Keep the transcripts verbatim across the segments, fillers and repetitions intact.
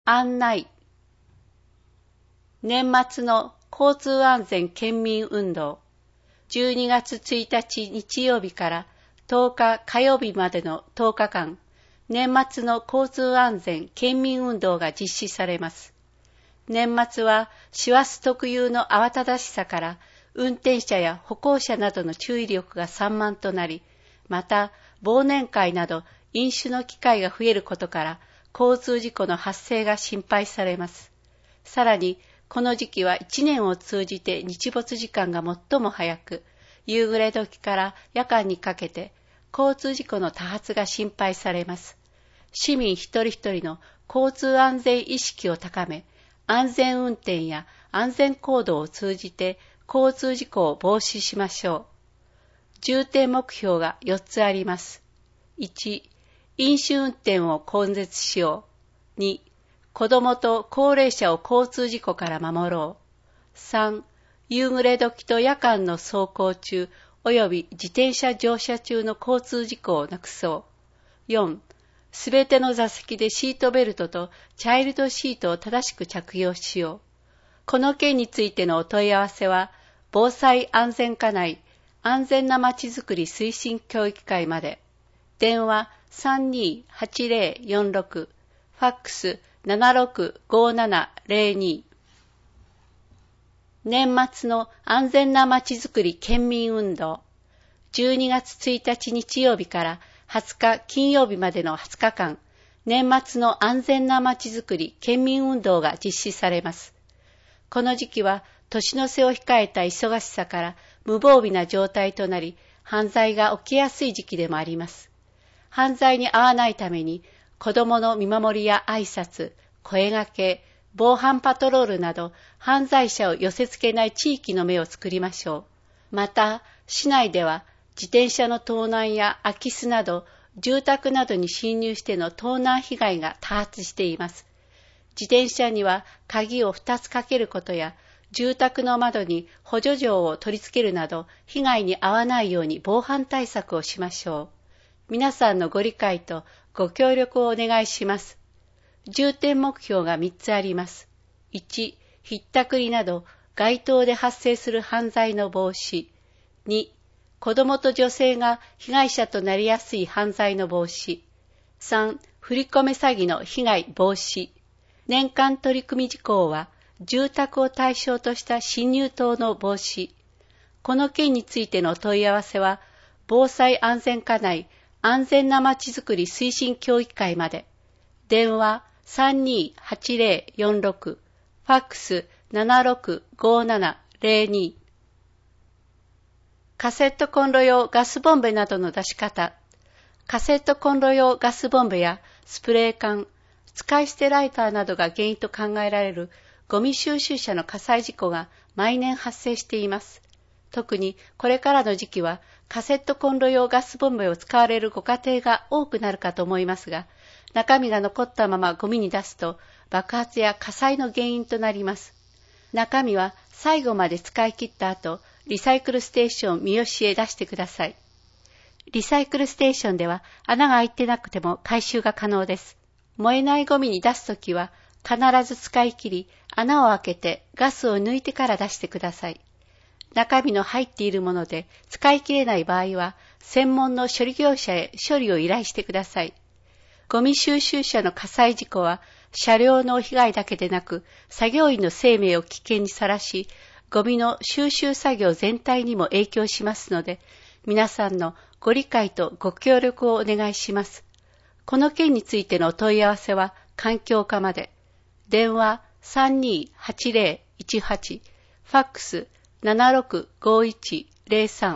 案内。年末の交通安全県民運動。じゅうにがつついたち日曜日からとおか火曜日までのとおかかん、年末の交通安全県民運動が実施されます。年末は師走特有の慌ただしさから運転者や歩行者などの注意力が散漫となり、また忘年会など飲酒の機会が増えることから交通事故の発生が心配されます。さらにこの時期はいちねんを通じて日没時間が最も早く、夕暮れ時から夜間にかけて交通事故の多発が心配されます。市民一人一人の交通安全意識を高め、安全運転や安全行動を通じて交通事故を防止しましょう。重点目標がよっつあります。いち、飲酒運転を根絶しよう。に、子どもと高齢者を交通事故から守ろう。さん、夕暮れ時と夜間の走行中及び自転車乗車中の交通事故をなくそう。よん、すべての座席でシートベルトとチャイルドシートを正しく着用しよう。この件についてのお問い合わせは、防災安全課内安全なまちづくり推進協議会まで。電話 さんにーはちぜろよんろく、ファックス ななろくごななぜろに。年末の安全なまちづくり県民運動。じゅうにがつついたち日曜日からはつか金曜日までのはつかかん、年末の安全なまちづくり県民運動が実施されます。この時期は年の瀬を控えた忙しさから無防備な状態となり、犯罪が起きやすい時期でもあります。犯罪に遭わないために、子どもの見守りや挨拶、声掛け、防犯パトロールなど、犯罪者を寄せ付けない地域の目を作りましょう。また、市内では自転車の盗難や空き巣など、住宅などに侵入しての盗難被害が多発しています。自転車には鍵をふたつかけることや、住宅の窓に補助錠を取り付けるなど、被害に遭わないように防犯対策をしましょう。皆さんのご理解とご協力をお願いします。重点目標がみっつあります。いち、ひったくりなど街頭で発生する犯罪の防止。に、子どもと女性が被害者となりやすい犯罪の防止。さん、振り込め詐欺の被害防止。年間取り組み事項は、住宅を対象とした侵入等の防止。この件についてのお問い合わせは、防災安全課内安全なまちづくり推進協議会まで。電話 さんにーはちぜろよんろく、ファックス ななろくごななぜろに。カセットコンロ用ガスボンベなどの出し方。カセットコンロ用ガスボンベやスプレー缶、使い捨てライターなどが原因と考えられるゴミ収集車の火災事故が毎年発生しています。特にこれからの時期はカセットコンロ用ガスボンベを使われるご家庭が多くなるかと思いますが、中身が残ったままゴミに出すと爆発や火災の原因となります。中身は最後まで使い切った後、リサイクルステーション三好へ出してください。リサイクルステーションでは穴が開いてなくても回収が可能です。燃えないゴミに出すときは必ず使い切り、穴を開けてガスを抜いてから出してください。中身の入っているもので使い切れない場合は、専門の処理業者へ処理を依頼してください。ゴミ収集車の火災事故は、車両の被害だけでなく、作業員の生命を危険にさらし、ゴミの収集作業全体にも影響しますので、皆さんのご理解とご協力をお願いします。この件についてのお問い合わせは、環境課まで。電話 さんにーはちぜろいちはち、ファックス ななろくごいちぜろさん。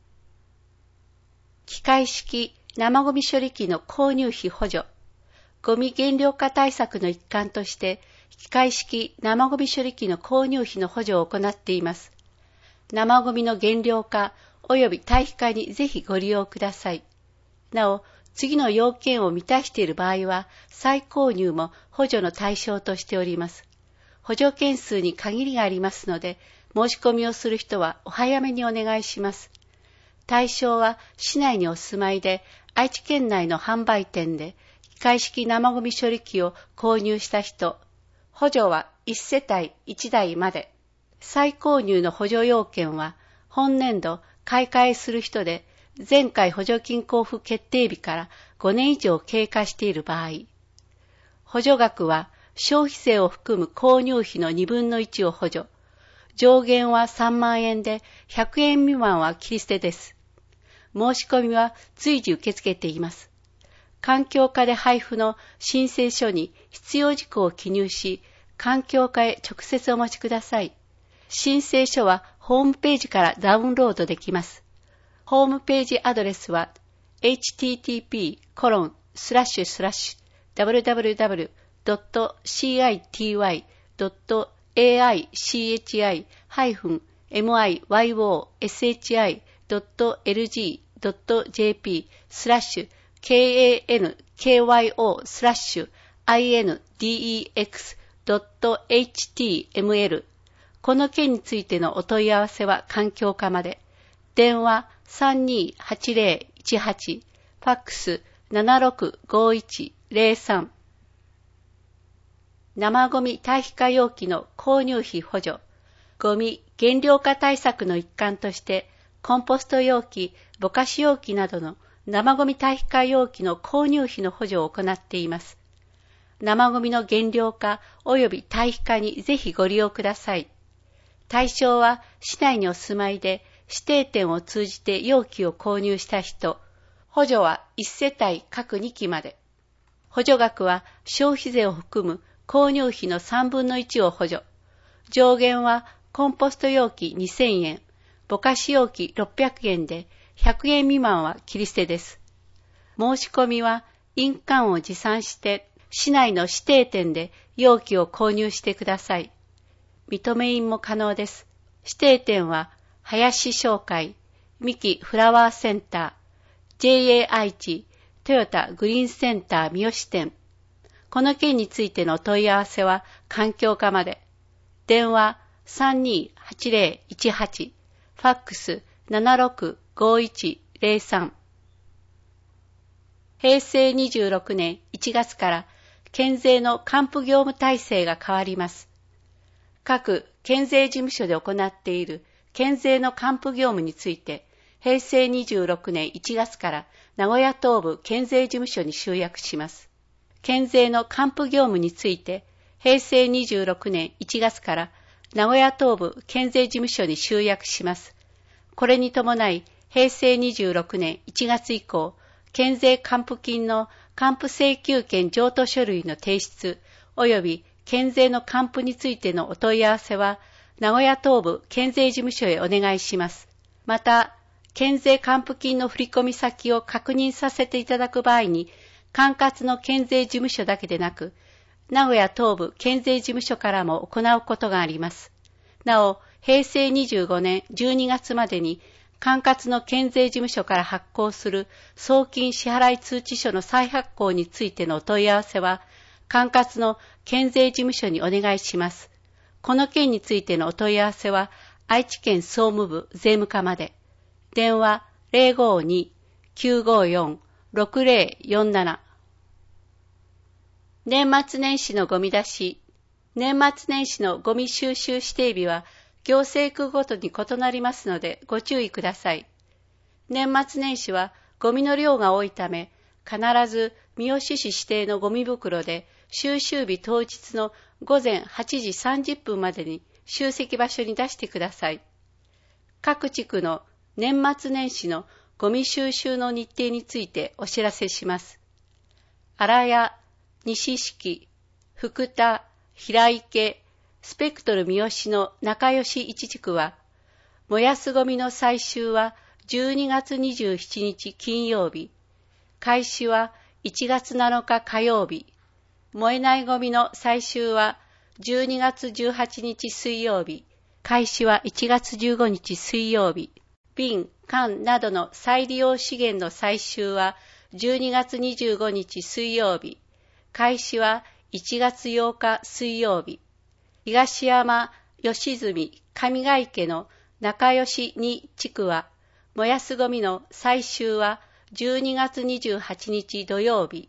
機械式生ゴミ処理機の購入費補助。ゴミ減量化対策の一環として、機械式生ゴミ処理機の購入費の補助を行っています。生ゴミの減量化及び堆肥化にぜひご利用ください。なお、次の要件を満たしている場合は、再購入も補助の対象としております。補助件数に限りがありますので、申し込みをする人はお早めにお願いします。対象は市内にお住まいで、愛知県内の販売店で、機械式生ゴミ処理機を購入した人、補助はいち世帯いちだいまで。再購入の補助要件は、本年度買い替えする人で、前回補助金交付決定日からごねん以上経過している場合。補助額は、消費税を含む購入費のにぶんのいちを補助。上限はさんまんえんで、ひゃくえん未満は切り捨てです。申し込みは随時受け付けています。環境課で配布の申請書に必要事項を記入し、環境課へ直接お持ちください。申請書はホームページからダウンロードできます。ホームページアドレスは エイチティーティーピーコロンスラッシュスラッシュダブリューダブリューダブリュードットシーアイティーワイドットエーアイシーエイチアイハイフンエムアイワイオーエスエイチアイドットエルジードットジェーピースラッシュ ケーエーエヌケーワイオー スラッシュ アイエヌディーイーエックスドットエイチティーエムエル この件についてのお問い合わせは環境課まで。電話 さんにーはちぜろいちはち ファックス ななろくごいちゼロさん。生ゴミ堆肥化容器の購入費補助。ゴミ減量化対策の一環として、コンポスト容器、ぼかし容器などの生ゴミ堆肥化容器の購入費の補助を行っています。生ゴミの減量化及び堆肥化にぜひご利用ください。対象は市内にお住まいで指定店を通じて容器を購入した人、補助はいち世帯各にきまで。補助額は消費税を含む購入費のさんぶんのいちを補助。上限はコンポスト容器にせんえん、ぼかし容器ろっぴゃくえんでひゃくえん未満は切り捨てです。申し込みは印鑑を持参して市内の指定店で容器を購入してください。認め印も可能です。指定店は林商会、三木フラワーセンター、ジェイエー 愛知、トヨタグリーンセンター三好店。この件についてのお問い合わせは環境課まで。電話 さんにーはちぜろいちはち、ファックス ななろくごいちゼロさん。へいせいにじゅうろくねんいちがつから県税の還付業務体制が変わります。各県税事務所で行っている県税の還付業務について、へいせいにじゅうろくねんいちがつから名古屋東部県税事務所に集約します。県税の還付業務について、へいせいにじゅうろくねんいちがつから名古屋東部県税事務所に集約します。これに伴い、へいせいにじゅうろくねんいちがつ以降、県税還付金の還付請求権譲渡書類の提出及び県税の還付についてのお問い合わせは、名古屋東部県税事務所へお願いします。また、県税還付金の振込先を確認させていただく場合に、管轄の県税事務所だけでなく、名古屋東部県税事務所からも行うことがあります。なお、へいせいにじゅうごねんじゅうにがつまでに、管轄の県税事務所から発行する送金支払い通知書の再発行についてのお問い合わせは、管轄の県税事務所にお願いします。この件についてのお問い合わせは、愛知県総務部税務課まで。電話 ゼロごに きゅうごよん ろくゼロよんなな。年末年始のゴミ出し。年末年始のゴミ収集指定日は行政区ごとに異なりますのでご注意ください。年末年始はゴミの量が多いため、必ず三好市指定のゴミ袋で収集日当日のごぜんはちじさんじゅっぷんまでに集積場所に出してください。各地区の年末年始のゴミ収集の日程についてお知らせします。荒谷、西敷、福田、平池、スペクトル三好の仲良し一地区は、燃やすゴミの採集はじゅうにがつにじゅうしちにち金曜日、開始はいちがつなのか火曜日、燃えないゴミの採集はじゅうにがつじゅうはちにち水曜日、開始はいちがつじゅうごにち水曜日、瓶、缶などの再利用資源の採集はじゅうにがつにじゅうごにち水曜日、開始はいちがつようか水曜日、東山、吉住、上ヶ池の仲良しに地区は、燃やすゴミの採集はじゅうにがつにじゅうはちにち土曜日、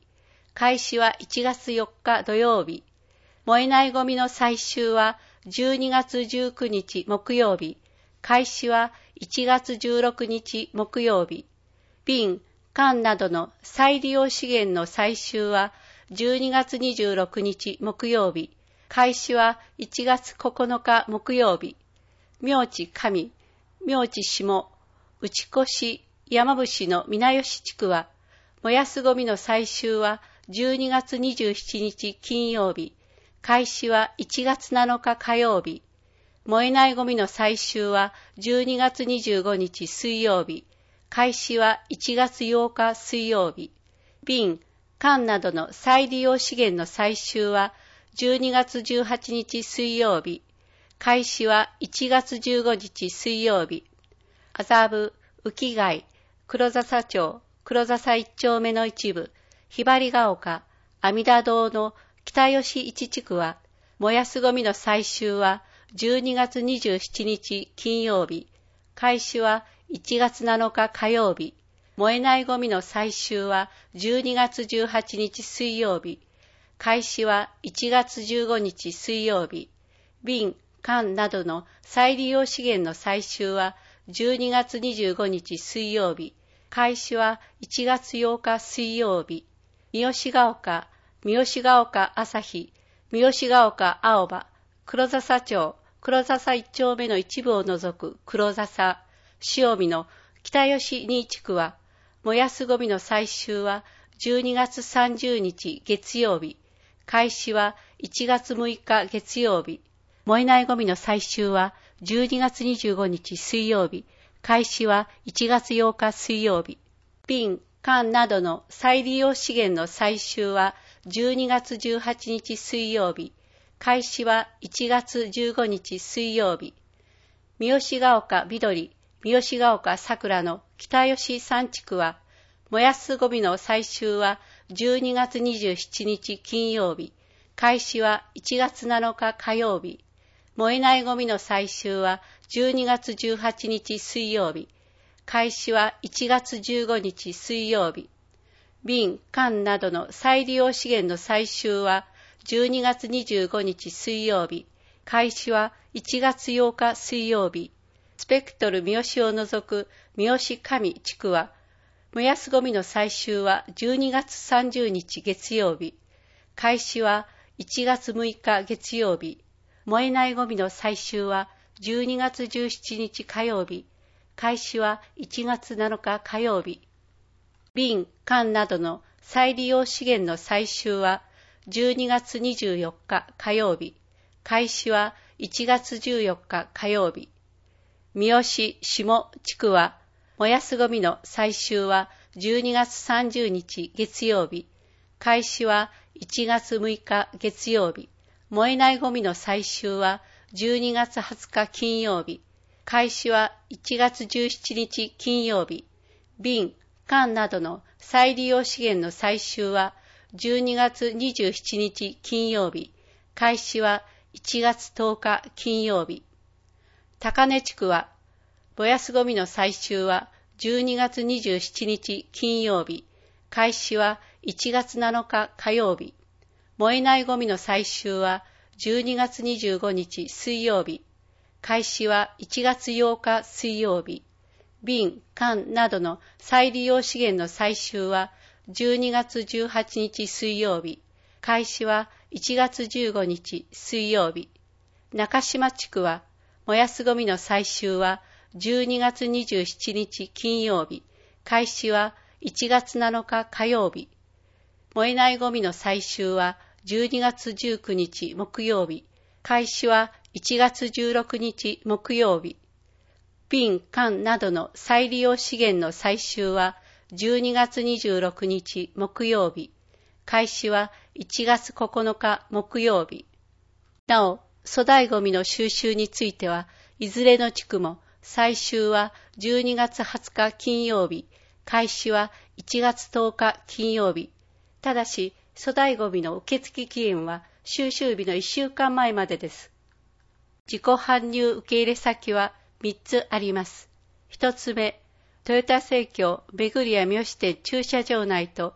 開始はいちがつよっか土曜日。燃えないゴミの採集はじゅうにがつじゅうくにち木曜日。開始はいちがつじゅうろくにち木曜日。瓶、缶などの再利用資源の採集はじゅうにがつにじゅうろくにち木曜日。開始はいちがつここのか木曜日。明知上、明知下、内越、山伏の皆吉地区は、燃やすゴミの採集はじゅうにがつにじゅうしちにち金曜日。開始はいちがつなのか火曜日。燃えないゴミの採集はじゅうにがつにじゅうごにち水曜日。開始はいちがつようか水曜日。瓶、缶などの再利用資源の採集はじゅうにがつじゅうはちにち水曜日。開始はいちがつじゅうごにち水曜日。麻布、浮貝、黒笹町、黒笹一丁目の一部、ひばりが丘、阿弥陀堂の北吉一地区は、燃やすゴミの採集はじゅうにがつにじゅうしちにち金曜日。開始はいちがつなのか火曜日。燃えないゴミの採集はじゅうにがつじゅうはちにち水曜日。開始はいちがつじゅうごにち水曜日。瓶、缶などの再利用資源の採集はじゅうにがつにじゅうごにち水曜日。開始はいちがつようか水曜日。三好ヶ丘、三好ヶ丘朝日、三好ヶ丘青葉、黒笹町、黒笹一丁目の一部を除く黒笹、塩見の北吉二地区は、燃やすゴミの採集はじゅうにがつさんじゅうにち月曜日。開始はいちがつむいか月曜日。燃えないゴミの採集はじゅうにがつにじゅうごにち水曜日。開始はいちがつようか水曜日。瓶、缶などの再利用資源の採集はじゅうにがつじゅうはちにち水曜日。開始はいちがつじゅうごにち水曜日。三好ヶ丘緑、三好ヶ丘桜の北吉三地区は、燃やすゴミの採集はじゅうにがつにじゅうしちにち金曜日。開始はいちがつなのか火曜日。燃えないゴミの採集はじゅうにがつじゅうはちにち水曜日。開始はいちがつじゅうごにち水曜日。瓶、缶などの再利用資源の採集はじゅうにがつにじゅうごにち水曜日。開始はいちがつようか水曜日。スペクトル三好を除く三好上地区は、燃やすゴミの採集はじゅうにがつさんじゅうにち月曜日。開始はいちがつむいか月曜日。燃えないゴミの採集はじゅうにがつじゅうしちにち火曜日。開始はいちがつなのか火曜日。瓶、缶などの再利用資源の採集はじゅうにがつにじゅうよっか火曜日。開始はいちがつじゅうよっか火曜日。三好下地区は、燃やすゴミの採集はじゅうにがつさんじゅうにち月曜日。開始はいちがつむいか月曜日。燃えないゴミの採集はじゅうにがつはつか金曜日。開始はいちがつじゅうしちにち金曜日。瓶、缶などの再利用資源の採集はじゅうにがつにじゅうしちにち金曜日。開始はいちがつとおか金曜日。高根地区は、燃やすゴミの採集はじゅうにがつにじゅうしちにち金曜日。開始はいちがつなのか火曜日。燃えないゴミの採集はじゅうにがつにじゅうごにち水曜日。開始はいちがつようか水曜日。瓶、缶などの再利用資源の採集はじゅうにがつじゅうはちにち水曜日。開始はいちがつじゅうごにち水曜日。中島地区は、燃やすゴミの採集はじゅうにがつにじゅうしちにち金曜日。開始はいちがつなのか火曜日。燃えないゴミの採集はじゅうにがつじゅうくにち木曜日。開始はいちがつじゅうろくにち木曜日。瓶、缶などの再利用資源の採集はじゅうにがつにじゅうろくにち木曜日。開始はいちがつここのか木曜日。なお、粗大ゴミの収集については、いずれの地区も採集はじゅうにがつはつか金曜日、開始はいちがつとおか金曜日。ただし、粗大ゴミの受付期限は収集日のいっしゅうかんまえまでです。自己搬入受け入れ先はみっつあります。ひとつめ、豊田生協めぐりや三好店駐車場内と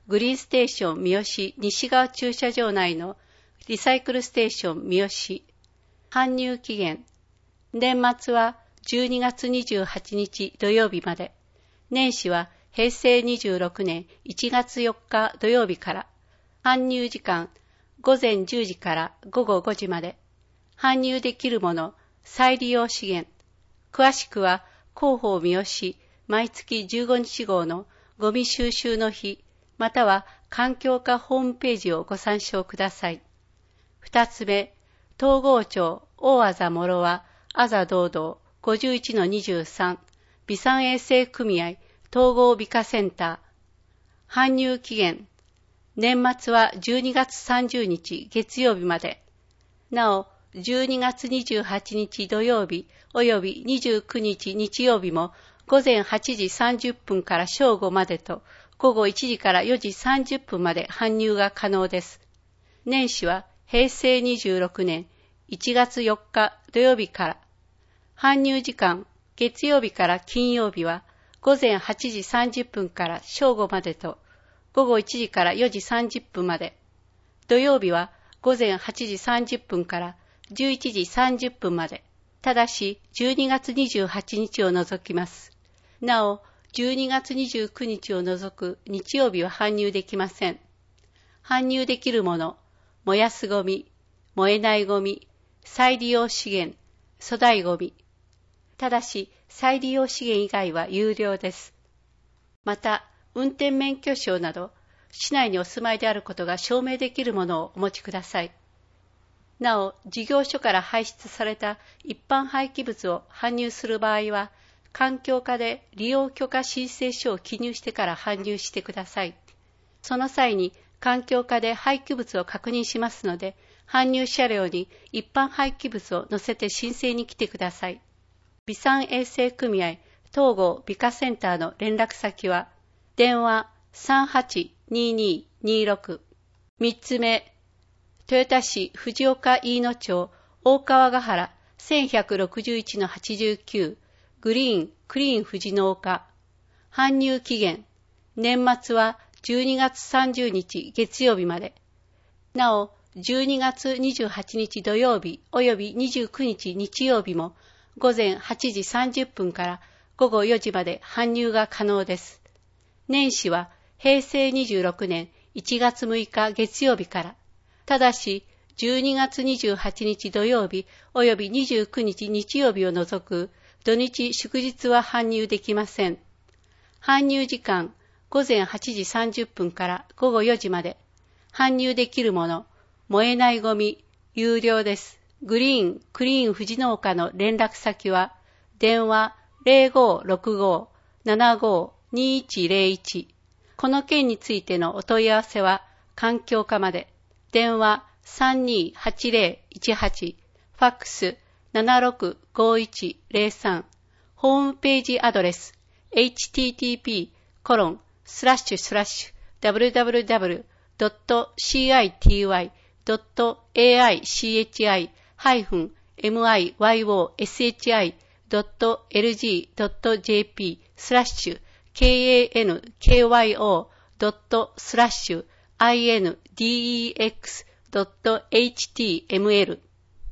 グリーンステーション三好西側駐車場内のリサイクルステーション三好。搬入期限。年末はじゅうにがつにじゅうはちにち土曜日まで。年始はへいせいにじゅうろくねんいちがつよっか土曜日から。搬入時間、ごぜんじゅうじからごごごじまで。搬入できるもの、再利用資源。詳しくは広報三好毎月じゅうごにち号のゴミ収集の日、または環境課ホームページをご参照ください。二つ目、東郷町大あざ諸和あざ道道 ごじゅういちのにじゅうさん 微産衛生組合統合美化センター。搬入期限。年末はじゅうにがつさんじゅうにち月曜日まで。なお、じゅうにがつにじゅうはちにち土曜日およびにじゅうくにち日曜日もごぜんはちじさんじゅっぷんから正午までとごごいちじからよじさんじゅっぷんまで搬入が可能です。年始はへいせいにじゅうろくねんいちがつよっか土曜日から。搬入時間、月曜日から金曜日はごぜんはちじさんじゅっぷんから正午までとごごいちじからよじさんじゅっぷんまで。土曜日はごぜんはちじさんじゅっぷんからじゅういちじさんじゅっぷんまで。ただしじゅうにがつにじゅうはちにちを除きます。なお、じゅうにがつにじゅうくにちを除く日曜日は搬入できません。搬入できるもの、燃やすゴミ、燃えないゴミ、再利用資源、粗大ゴミ。ただし、再利用資源以外は有料です。また、運転免許証など、市内にお住まいであることが証明できるものをお持ちください。なお、事業所から排出された一般廃棄物を搬入する場合は、環境課で利用許可申請書を記入してから搬入してください。その際に環境課で廃棄物を確認しますので、搬入車両に一般廃棄物を載せて申請に来てください。微産衛生組合統合美化センターの連絡先は、電話 さんはちにーにーにーろく。三つ目、豊田市藤岡飯野町大川ヶ原せんひゃくろくじゅういちのはちじゅうきゅうグリーンクリーン藤の丘。搬入期限。年末はじゅうにがつさんじゅうにち月曜日まで。なお、じゅうにがつにじゅうはちにち土曜日およびにじゅうくにち日曜日もごぜんはちじさんじゅっぷんからごごよじまで搬入が可能です。年始はへいせいにじゅうろくねんいちがつむいか月曜日から。ただし、じゅうにがつにじゅうはちにち土曜日およびにじゅうくにち日曜日を除く土日祝日は搬入できません。搬入時間、ごぜんはちじさんじゅっぷんからごごよじまで。搬入できるもの、燃えないゴミ、有料です。グリーン、クリーン藤の丘の連絡先は、電話 ゼロごろくごななごにいちゼロいち。この件についてのお問い合わせは、環境課まで。電話 さんにーはちゼロいちはち、ファックス ななろくごいちゼロさん、ホームページアドレス エイチティーティーピーコロンスラッシュスラッシュダブリュダブリュダブリュドットシーアイティーワイドットエーアイシーエイチアイハイフンエムアイワイオーエスエイチアイドットエルジードットジェーピースラッシュケーエーエヌケーワイオードットスラッシュアイエヌディーイーエックスドットエイチティーエムエル。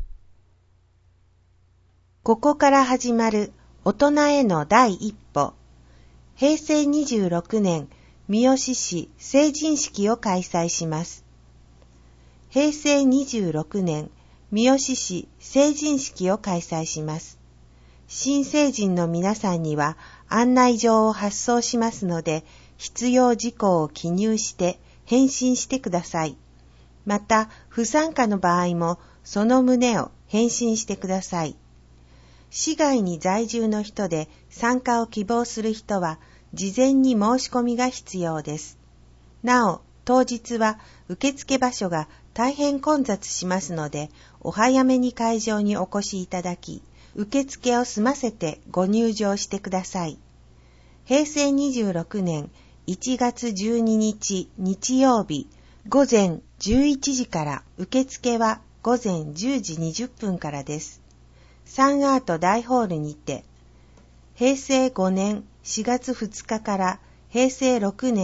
ここから始まる大人への第一歩。へいせいにじゅうろくねん三好市成人式を開催します。へいせいにじゅうろくねん三好市成人式を開催します。新成人の皆さんには案内状を発送しますので、必要事項を記入して返信してください。また、不参加の場合もその旨を返信してください。市外に在住の人で参加を希望する人は事前に申し込みが必要です。なお、当日は受付場所が大変混雑しますので、お早めに会場にお越しいただき、受付を済ませてご入場してください。へいせいにじゅうろくねんいちがつじゅうににち日曜日ごぜんじゅういちじから、受付はごぜんじゅうじにじゅっぷんからです。サンアート大ホールにて、へいせいごねんしがつふつかからへいせいろくねん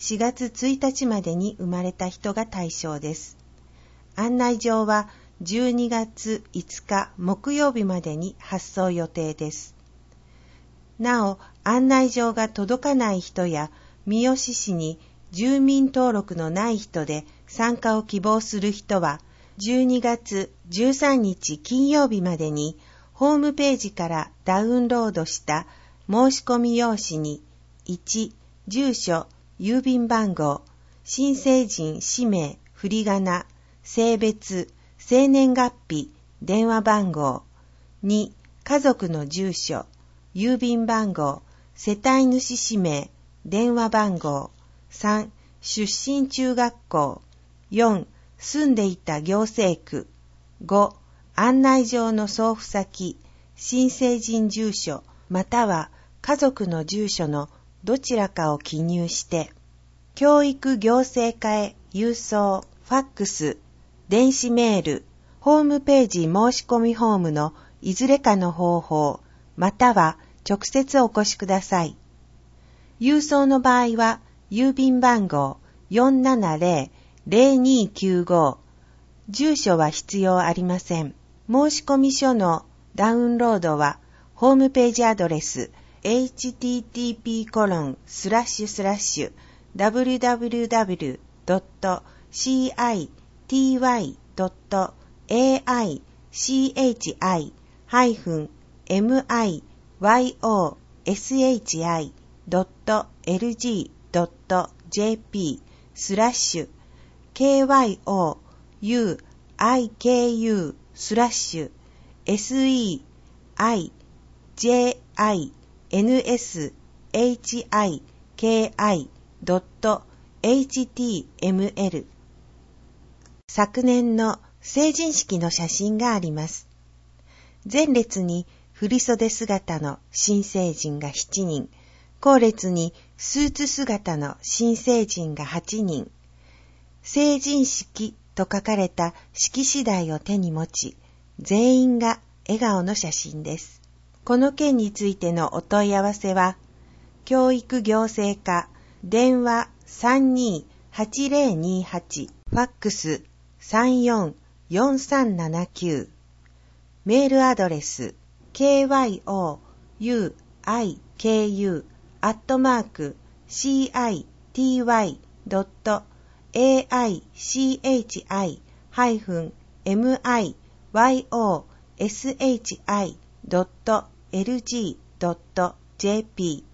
しがつついたちまでに生まれた人が対象です。案内状はじゅうにがついつか木曜日までに発送予定です。なお、案内状が届かない人や三好市に住民登録のない人で参加を希望する人は、じゅうにがつじゅうさんにち金曜日までにホームページからダウンロードした申し込み用紙にいち、住所、郵便番号、新成人氏名、振り仮名、性別、生年月日、電話番号、に、家族の住所、郵便番号、世帯主氏名、電話番号、さん、出身中学校、よん、住んでいた行政区、ご、案内状の送付先、新成人住所または家族の住所のどちらかを記入して、教育行政課へ郵送、ファックス、電子メール、ホームページ申し込みフォームのいずれかの方法、または直接お越しください。郵送の場合は、郵便番号 よんななぜろ ぜろにきゅうご、住所は必要ありません。申込書のダウンロードは、ホームページアドレス エイチティーティーピーコロンスラッシュスラッシュダブリュダブリュダブリュドットシーアイティーワイドットエーアイシーエイチアイハイフンエムアイワイオーエスエイチアイドットエルジードットジェーピースラッシュ ケーワイオーユーアイケーユー スラッシュ エスイーアイジェーアイエヌエスエイチアイケーアイドットエイチティーエムエル 昨年の成人式の写真があります。前列に振袖姿の新成人がしちにん、後列にスーツ姿の新成人がはちにん、成人式と書かれた式次第を手に持ち、全員が笑顔の写真です。この件についてのお問い合わせは、教育行政課電話 さんにーはちぜろにはち ファックス さんよんよんさんななきゅう、メールアドレス ケーワイオーユーアイケーユー アットマーク シーアイティーワイドットエーアイシーエイチアイハイフンエムアイワイオーエスエイチアイドットエルジードットジェーピー